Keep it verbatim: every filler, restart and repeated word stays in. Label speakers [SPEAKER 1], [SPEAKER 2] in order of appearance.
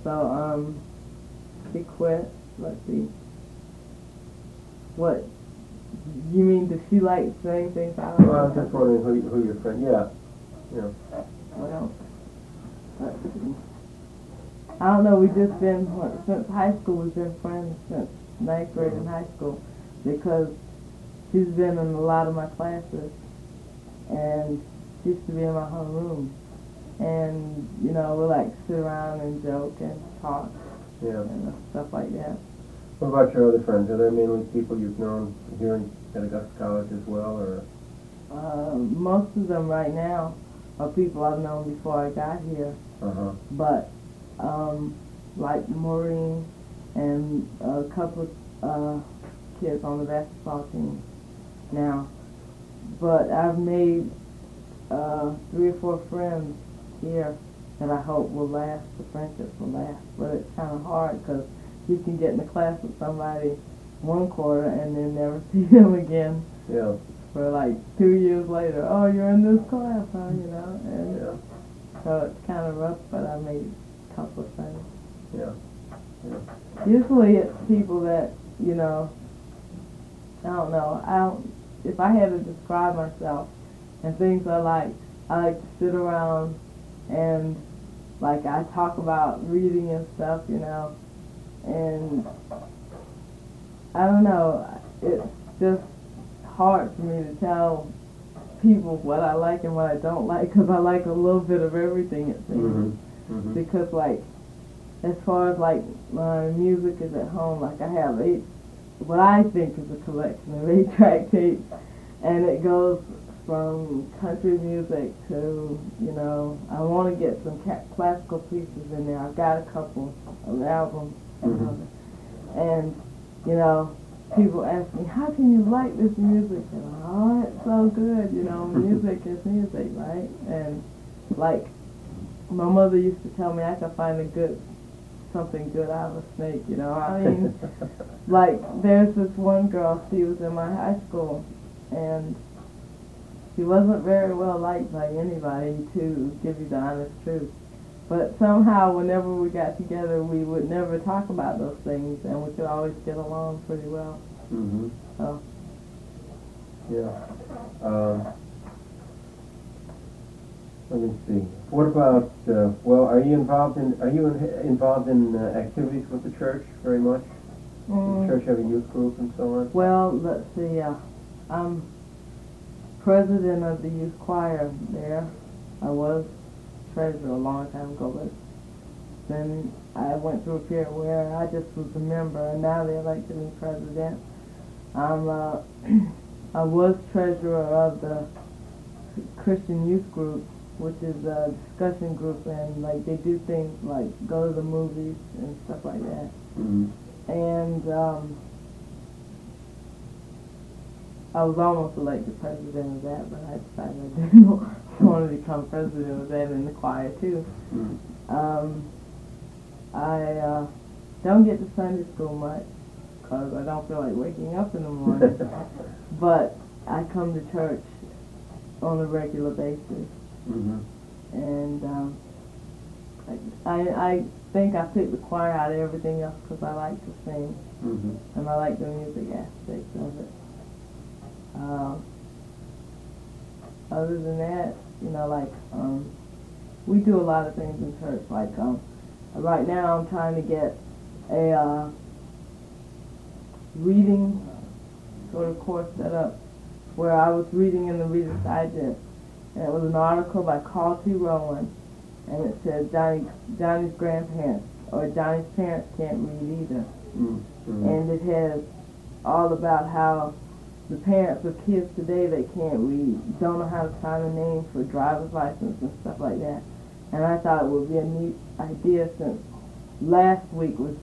[SPEAKER 1] so um, she quit. Let's see. What? You mean, does she like saying things out?
[SPEAKER 2] Well, I was just wondering who, who your friend, yeah. Yeah.
[SPEAKER 1] Well, let's see. I don't know, we've just been, what, since high school, we've been friends since ninth grade in high school, because she's been in a lot of my classes, and she used to be in my homeroom. And, you know, we like sit around and joke and talk,
[SPEAKER 2] yeah.
[SPEAKER 1] and stuff like that.
[SPEAKER 2] What about your other friends? Are they mainly people you've known here in, at Augusta College as well, or?
[SPEAKER 1] Uh, most of them right now are people I've known before I got here.
[SPEAKER 2] Uh-huh.
[SPEAKER 1] But, um, like Maureen and a couple of uh, kids on the basketball team now. But I've made uh, three or four friends here that I hope will last, the friendships will last. But it's kind of hard because you can get in the class with somebody one quarter and then never see them again.
[SPEAKER 2] Yeah.
[SPEAKER 1] For like two years later, oh, you're in this class, huh, you know? And
[SPEAKER 2] yeah.
[SPEAKER 1] So it's kind of rough, but I made a couple of friends.
[SPEAKER 2] Yeah. yeah.
[SPEAKER 1] Usually it's people that, you know, I don't know, I don't, if I had to describe myself and things I like, I like to sit around and, like, I talk about reading and stuff, you know, and I don't know, it's just hard for me to tell people what I like and what I don't like, because I like a little bit of everything, it seems.
[SPEAKER 2] Mm-hmm. Mm-hmm.
[SPEAKER 1] Because, like, as far as, like, my music is at home, like, I have eight, what I think is a collection of eight-track tapes, and it goes from country music to, you know, I want to get some ca- classical pieces in there. I've got a couple of albums, mm-hmm. and, you know, people ask me, how can you like this music? And oh, it's so good, you know, music is music, right? And, like, my mother used to tell me I could find a good, something good out of a snake, you know. I mean, like, there's this one girl, she was in my high school, and she wasn't very well liked by anybody, to give you the honest truth. But somehow, whenever we got together, we would never talk about those things, and we could always get along pretty well.
[SPEAKER 2] Mm-hmm.
[SPEAKER 1] So.
[SPEAKER 2] Yeah. Um, let me see. What about? Uh, well, are you involved in? Are you in, involved in uh, activities with the church very much?
[SPEAKER 1] Mm.
[SPEAKER 2] Does the church have a youth group and so on?
[SPEAKER 1] Well, let's see. Uh, I'm president of the youth choir there. I was treasurer a long time ago, but then I went through a period where I just was a member, and now they elected me president. I'm, uh, I was treasurer of the Christian Youth Group, which is a discussion group, and like they do things like go to the movies and stuff like that.
[SPEAKER 2] Mm-hmm.
[SPEAKER 1] And um, I was almost elected president of that, but I decided I didn't want to become president of that in the choir too.
[SPEAKER 2] Mm-hmm.
[SPEAKER 1] Um, I uh, don't get to Sunday school much because I don't feel like waking up in the morning, but I come to church on a regular basis.
[SPEAKER 2] Mm-hmm.
[SPEAKER 1] And um, I, I, I think I picked the choir out of everything else because I like to sing,
[SPEAKER 2] mm-hmm.
[SPEAKER 1] and I like the music aspect of it. Uh, other than that, you know, like, um, we do a lot of things in church. Like, um, right now I'm trying to get a uh, reading sort of course set up where I was reading in the Reader's Digest, and it was an article by Carl T. Rowan, and it said Johnny, Johnny's grandparents, or Johnny's parents can't read either.
[SPEAKER 2] Mm-hmm.
[SPEAKER 1] And it has all about how the parents of kids today that can't read don't know how to sign a name for driver's license and stuff like that. And I thought it would be a neat idea, since last week was